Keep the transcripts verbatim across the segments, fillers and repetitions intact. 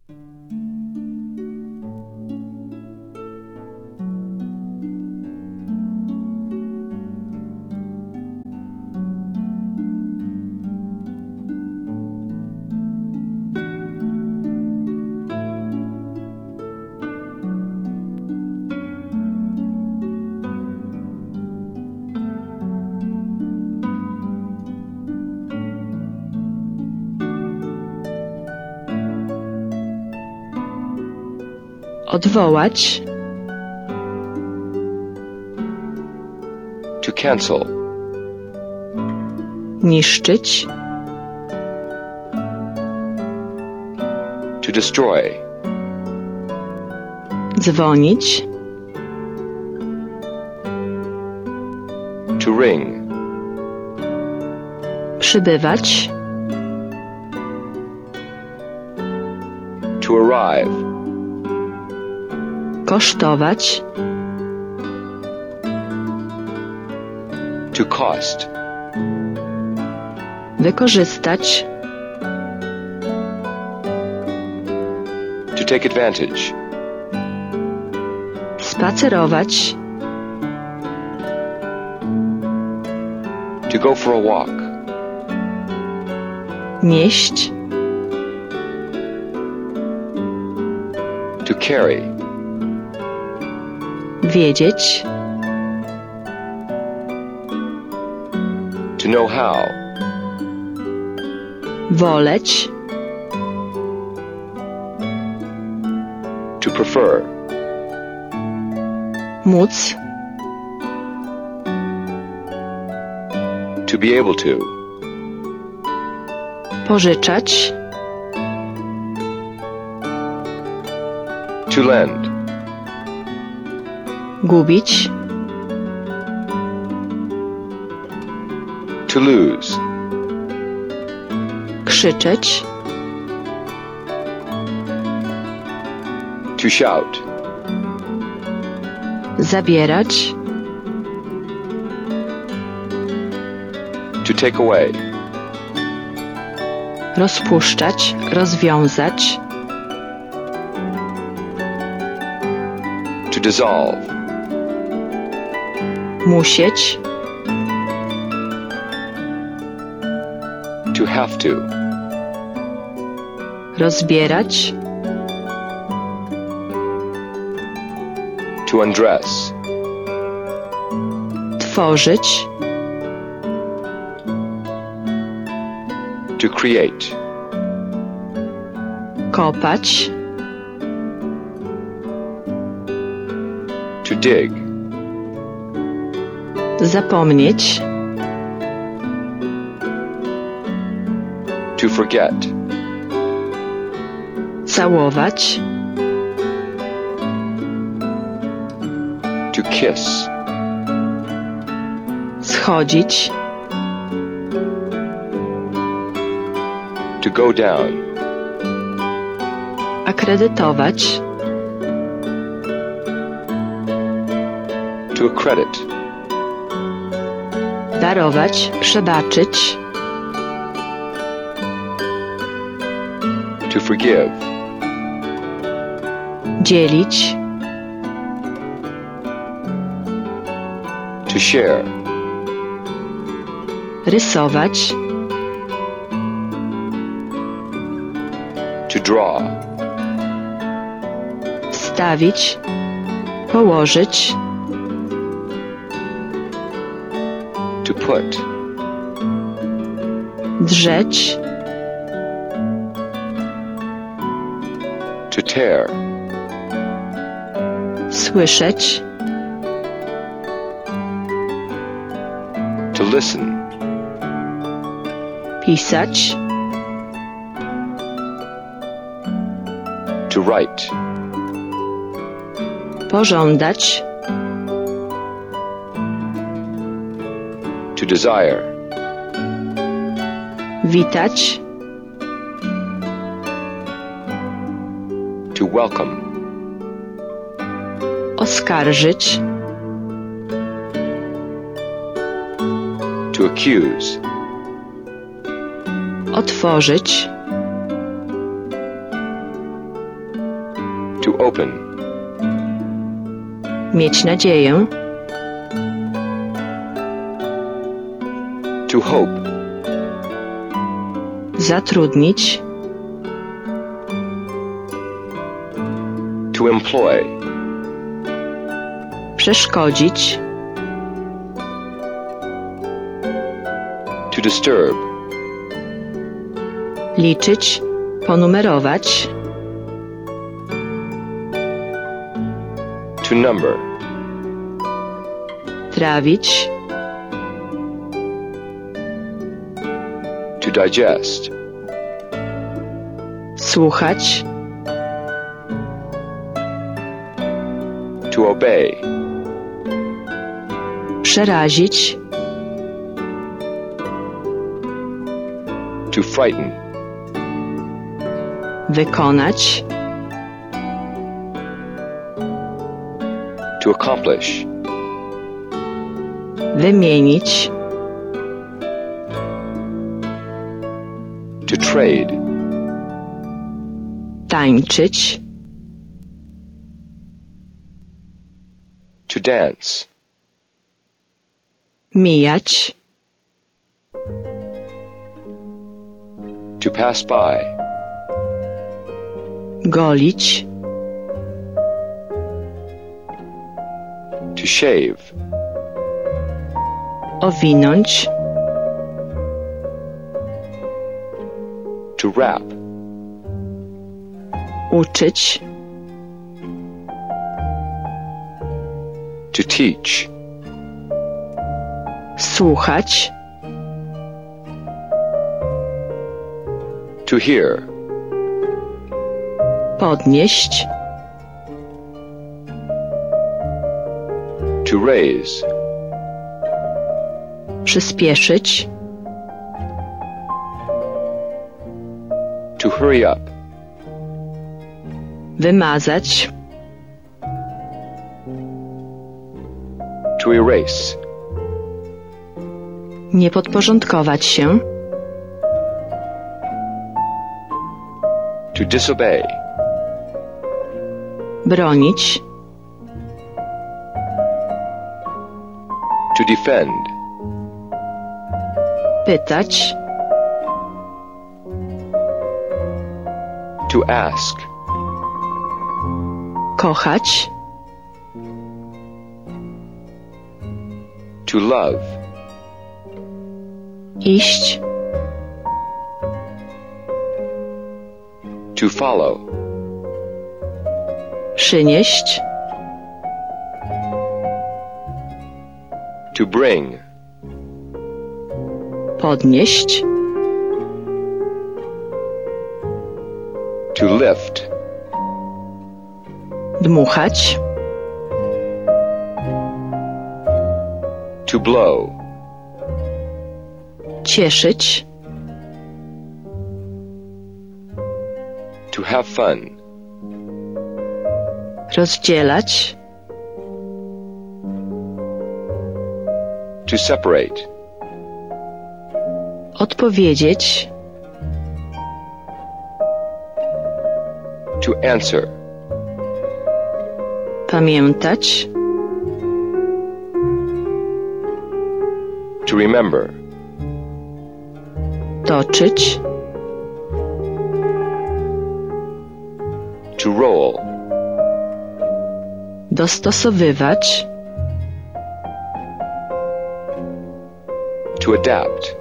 Odwołać. To cancel. Niszczyć. To destroy. Dzwonić. To ring. Przybywać. To arrive. Kosztować. To cost. Wykorzystać. To take advantage. Spacerować. To go for a walk. Nieść. To carry. Wiedzieć. To know how. Woleć. To prefer. Móc. To be able to. Pożyczać. To lend. Gubić. To lose. Krzyczeć. To shout. Zabierać. To take away. Rozpuszczać. Rozwiązać. To dissolve. Musieć. To have to. Rozbierać. To undress. Tworzyć. To create. Kopać. To dig. Zapomnieć. To forget. Całować. To kiss. Schodzić. To go down. Akredytować. To accredit. Darować. Przebaczyć. To forgive. Dzielić. To share. Rysować. To draw. Wstawić. Położyć. To put. Drzeć. To tear. Słyszeć. To listen. Pisać. To write. Pożądać. To desire. Witać. To welcome. Oskarżyć. To accuse. Otworzyć. To open. Mieć nadzieję. To hope. Zatrudnić. To employ. Przeszkodzić. To disturb. Liczyć. Ponumerować. To number. Trawić. To digest. Słuchać. To obey. Przerazić. To frighten. Wykonać. To accomplish. Wymienić. To trade. Tańczyć. To dance. Mijać. To pass by. Golić. To shave. Owinąć. To wrap. Uczyć. To teach. Słuchać. To hear. Podnieść. To raise. Przyspieszyć. To hurry up. Wymazać. To erase. Nie podporządkować się. To disobey. Bronić. To defend. Pytać. To ask. Kochać. To love. Iść. To follow. Przynieść. To bring. Podnieść. To lift. Dmuchać. To blow. Cieszyć. To have fun. Rozdzielać. To separate. Odpowiedzieć. To answer. Pamiętać. To remember. Toczyć. To roll. Dostosowywać. To adapt.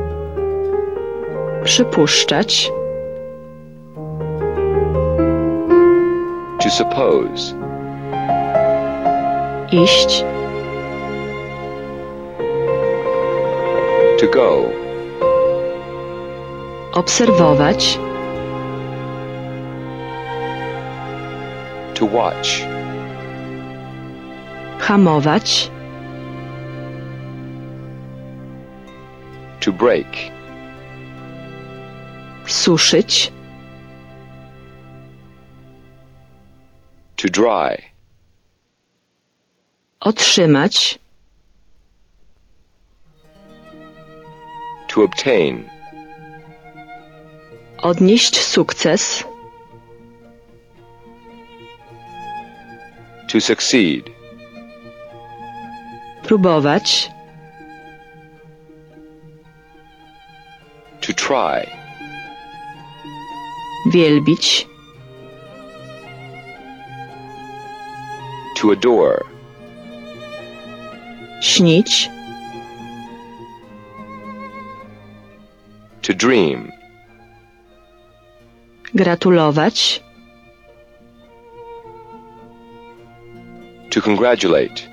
Przypuszczać. To suppose. Iść. To go. Obserwować. To watch. Hamować. To break. Suszyć. To dry. Otrzymać. To obtain. Odnieść sukces. To succeed. Próbować. To try. Wielbić. To adore. Śnić. To dream. Gratulować. To congratulate.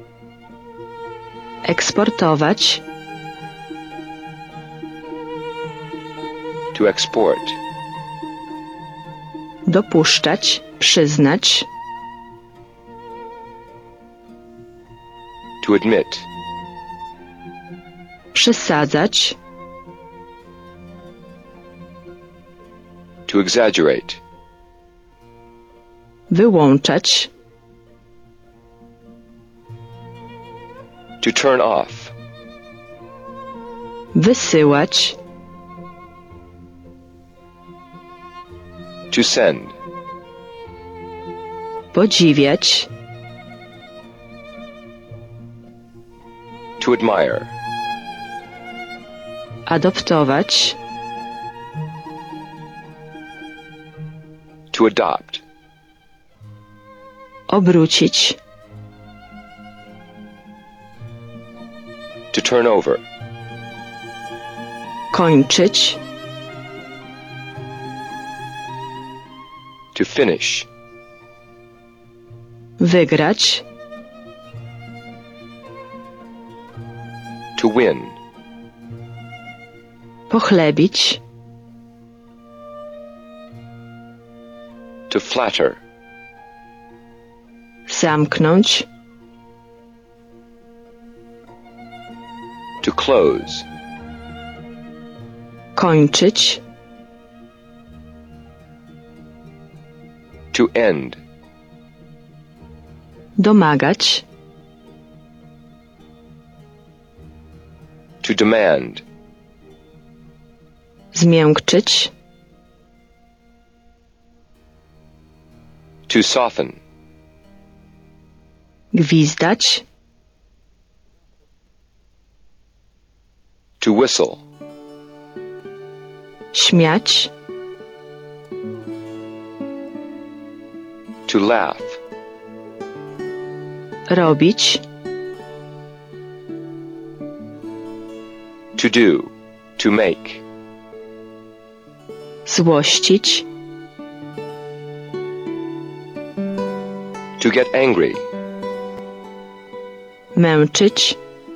Eksportować. To export. Dopuszczać. Przyznać. To admit. Przesadzać. To exaggerate. Wyłączać. To turn off. Wysyłać. To send. Podziwiać. To admire. Adoptować. To adopt. Obrócić. To turn over. Kończyć. To finish. Wygrać. To win. Pochlebić. To flatter. Zamknąć. To close. Kończyć. To end. Domagać. To demand. Zmiękczyć. To soften. Gwizdać. To whistle. Śmiać. To laugh. Robić. To do. To make. Złościć. To get angry. Męczyć.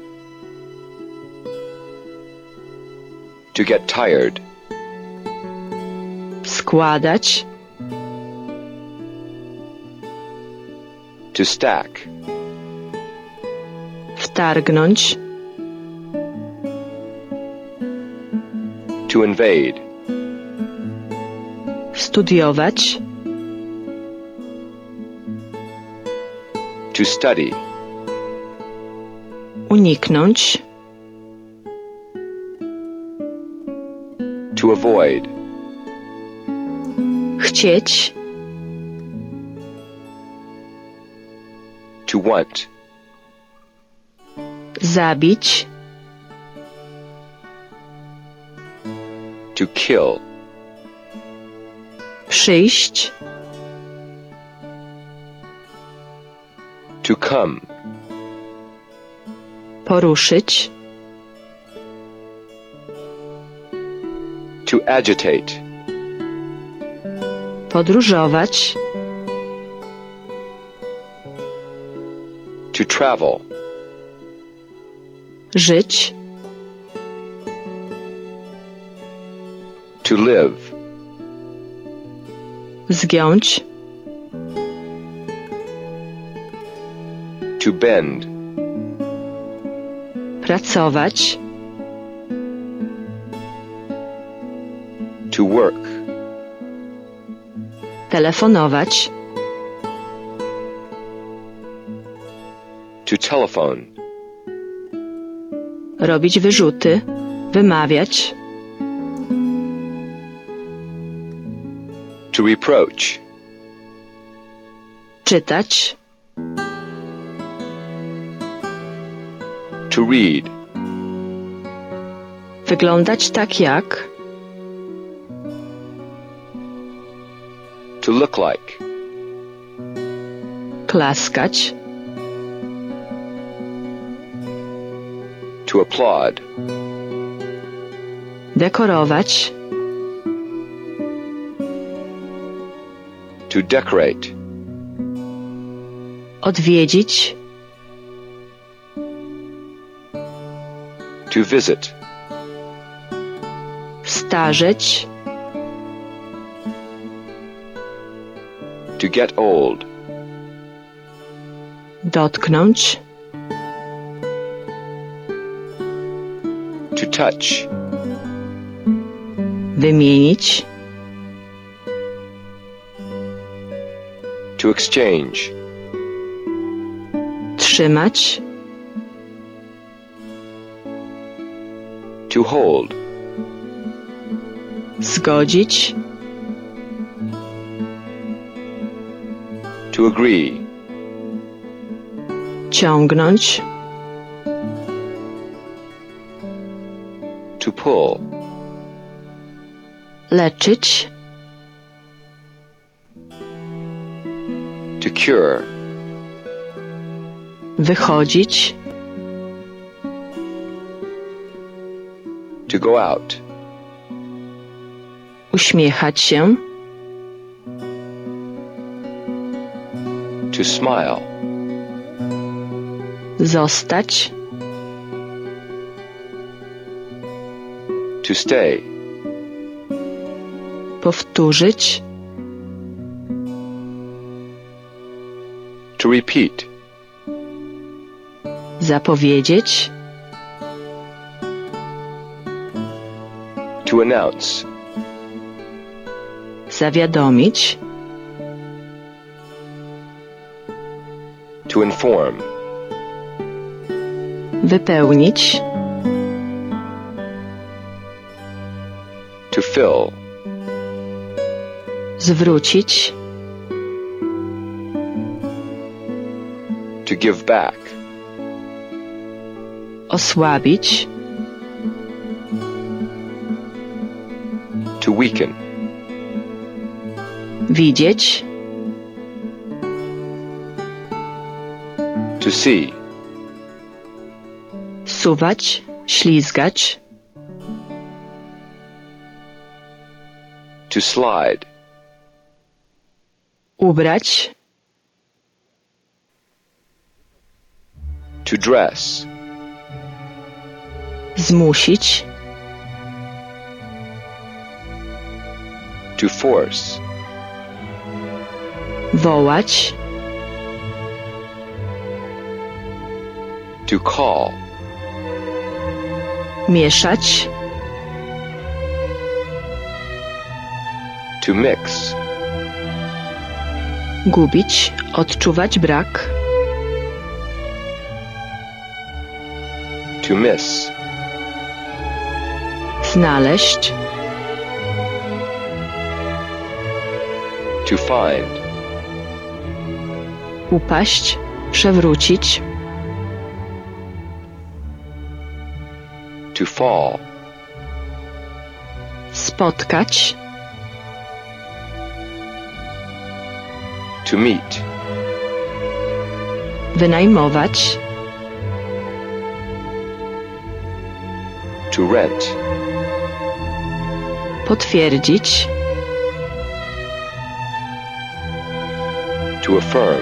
To get tired. Składać. To stack. Wtargnąć. To invade. Studiować. To study. Uniknąć. To avoid. Chcieć. To want. Zabić. To kill. Przyjść. To come. Poruszyć. To agitate. Podróżować. To travel. Żyć. To live. Zgiąć. To bend. Pracować. To work. Telefonować. To telephone. Robić wyrzuty. Wymawiać. To reproach. Czytać. To read. Wyglądać tak jak. To look like. Klaskać. To applaud. Dekorować. To decorate. Odwiedzić. To visit. Starzeć. To get old. Dotknąć. To touch. Wymienić. To exchange. Trzymać. To hold. Zgodzić. To agree. Ciągnąć. To pull. Leczyć. To cure. Wychodzić. To go out. Uśmiechać się. To smile. Zostać. To stay. Powtórzyć. To repeat. Zapowiedzieć. To announce. Zawiadomić. To inform. Wypełnić. To fill. Zwrócić. To give back. Osłabić. To weaken. Widzieć. To see. Suwać. Ślizgać. To slide. Ubrać. To dress. Zmusić. To force. Wołać. To call. Mieszać. To mix. Gubić. Odczuwać brak. To miss. Znaleźć. To find. Upaść. Przewrócić. To fall. Spotkać. To meet. Wynajmować. To rent. Potwierdzić. To affirm.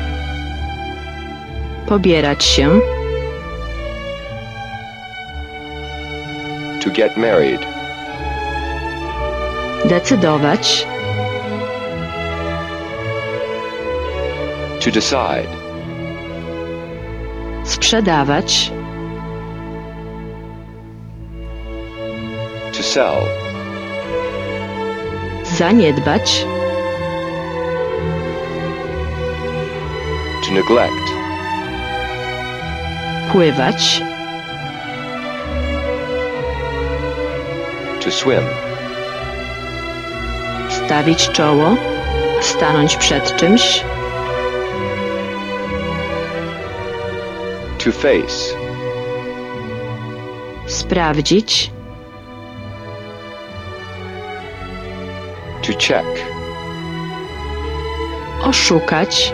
Pobierać się. To get married. Decydować. To decide. Sprzedawać. To sell. Zaniedbać. To neglect. Pływać. To swim. Stawić czoło. Stanąć przed czymś. To face. Sprawdzić. To check. Oszukać.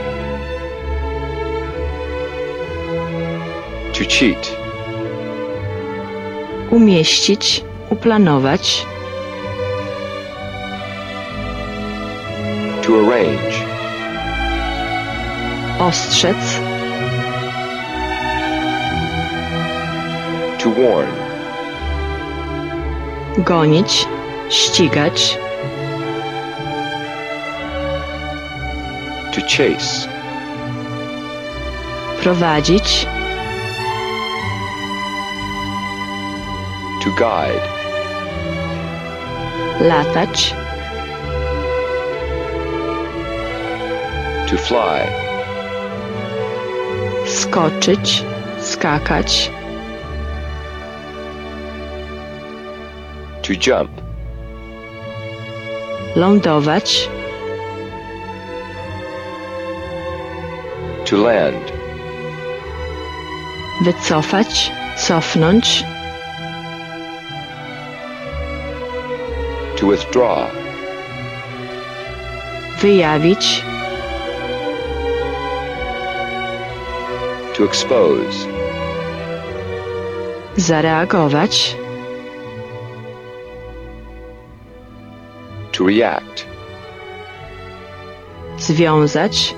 To cheat. Umieścić. Uplanować. To arrange. Ostrzec. To warn. Gonić. Ścigać. To chase. Prowadzić. To guide. Latać. To fly. Skoczyć. Skakać. To jump. Lądować. To land. Wycofać. Cofnąć. To withdraw. Wyjawić. To expose. Zareagować. To react. Związać.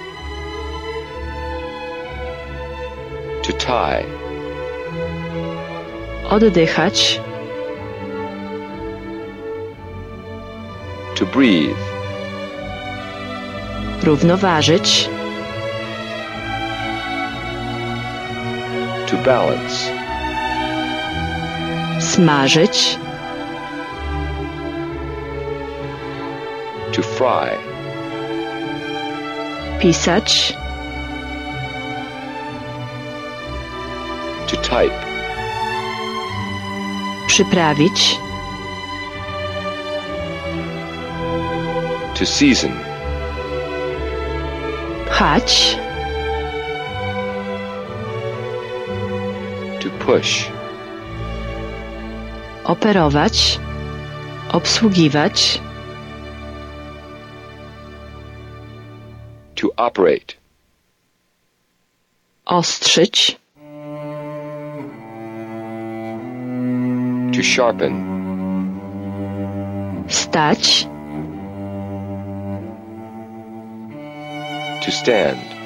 To tie. Oddychać. To breathe. Równoważyć. To balance. Smażyć. To fry. Pisać. To type. Przyprawić. To season. Pchać. To push. Operować. Obsługiwać. To operate. Ostrzyć. To sharpen. Stać. To stand.